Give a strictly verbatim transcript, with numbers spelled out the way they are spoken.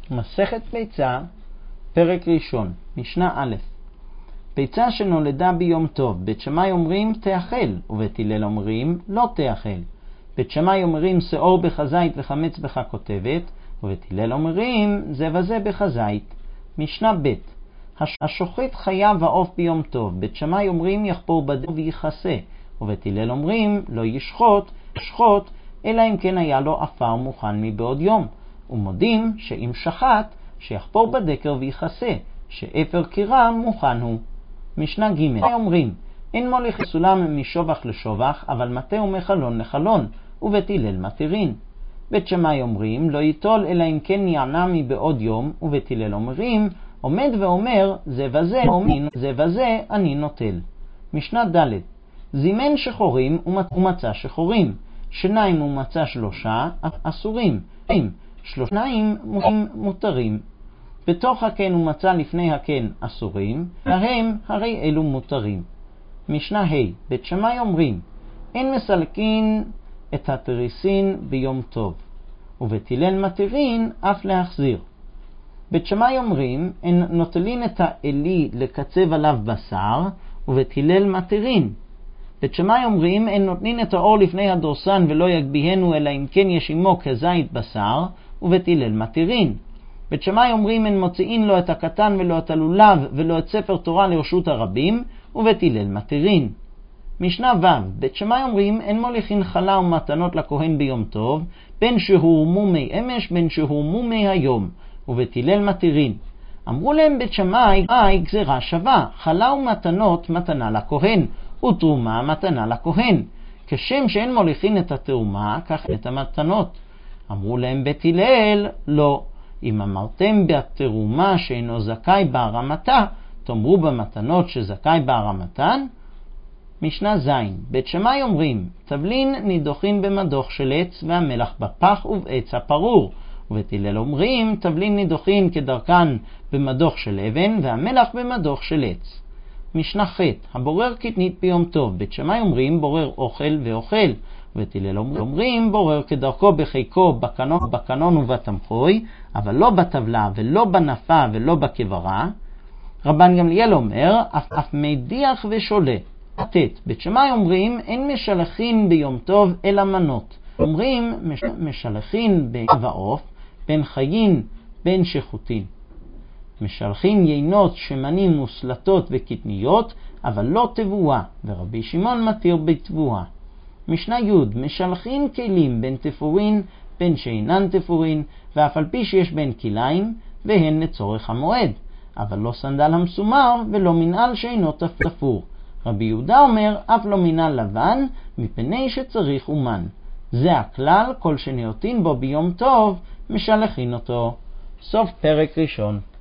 מסכת ביצה, פרק ראשון, משנה א'. ביצה שנולדה ביום טוב, בית שמאי אומרים תאכל, ובית הלל אומרים לא תאכל. בית שמאי אומרים שאור בחזית וחמץ בך כותבת, ובית הלל אומרים זה וזה בחזית. משנה ב'. השוחט חיה ועוף ביום טוב, בית שמאי אומרים יחפור בדמו ויחסה, ובית הלל אומרים לא ישחוט, ישחוט, אלא אם כן היה לו עפר מוכן מבעוד יום. ומודים שאם שחט, שיחפור בדקר ויחסה, שאפר קירה מוכן הוא. משנה ג'. אומרים, אין מוליך סולם משובח לשובח, אבל מטה ומחלון לחלון, ובית הלל מתירין. בית שמאי אומרים, לא יטול אלא אם כן יענה מבעוד יום, ובית הלל אומרים, עומד ואומר, זה וזה, זה וזה אני נוטל. משנה ד'. זימן שחורים ומצא שחורים, שניים ומצא שלושה אסורים, שלושניים מותרים. בתוך הקן ומצא לפני הקן אסורים, להם הרי אלו מותרים. משנה ה'. בית שמאי אומרים, אין מסלקין את התריסין ביום טוב, ובית הלל מתירין אף להחזיר. בית שמאי אומרים, אין נוטלין את האלי לקצב עליו בשר, ובית הלל מתירין. בית שמאי אומרים, אין נותנין את האור לפני הדורסן ולא יגביהנו, אלא אם כן יש עמו כזית בשר, ובית הלל מתירין. בית שמאי אומרים, אין מוציאין לו את הקטן ולא את הלולב ולא את ספר תורה לרשות הרבים, ובית הלל מתירין. משנה ו'. בית שמאי אומרים, אין מוליכין חלה ומתנות לכהן ביום טוב, בין שהורמו מי אמש בין שהורמו מי היום, ובית הלל מתירין. אמרו להם בית שמאי, אי גזירה שווה, חלה ומתנות מתנה לכהן, ותרומה מתנה לכהן. כשם שאין מוליכין את התרומה, כך את המתנות. אמרו להם בית הלל, לא. אם אמרתם בתרומה שאינו זכאי בהרמתה, תאמרו במתנות שזכאי בהרמתן. משנה ז'. בית שמאי אומרים, תבלין נידוחין במדוך של עץ, והמלח בפח ובעץ הפרור. ובית הלל אומרים, תבלין נידוחין כדרכן במדוך של אבן, והמלח במדוך של עץ. משנה ח'. הבורר קטנית ביום טוב, בית שמאי אומרים, בורר אוכל ואוכל. ובית הלל אומרים, בורר כדרכו בחיקו בקנון, בקנון ובתמחוי, אבל לא בטבלה ולא בנפה ולא בקברה. רבן גמליאל אומר, אף, אף מדיח ושולה. ת'. בית שמאי אומרים, אין משלחין ביום טוב אלא מנות. אומרים, מש, משלחין בין ועוף, בין חיין, בין שחוטין. משלחין יינות, שמנים וסלטות וקטניות, אבל לא תבואה, ורבי שמעון מתיר בתבואה. משנה י'. משלחין כלים בין תפורין, בין שאינן תפורין, ואף על פי שיש בין כליים, והן לצורך המועד, אבל לא סנדל המסומר ולא מנעל שאינו תפור. רבי יהודה אומר, אף לא מנעל לבן, מפני שצריך אומן. זה הכלל, כל שנאותין בו ביום טוב, משלחין אותו. סוף פרק ראשון.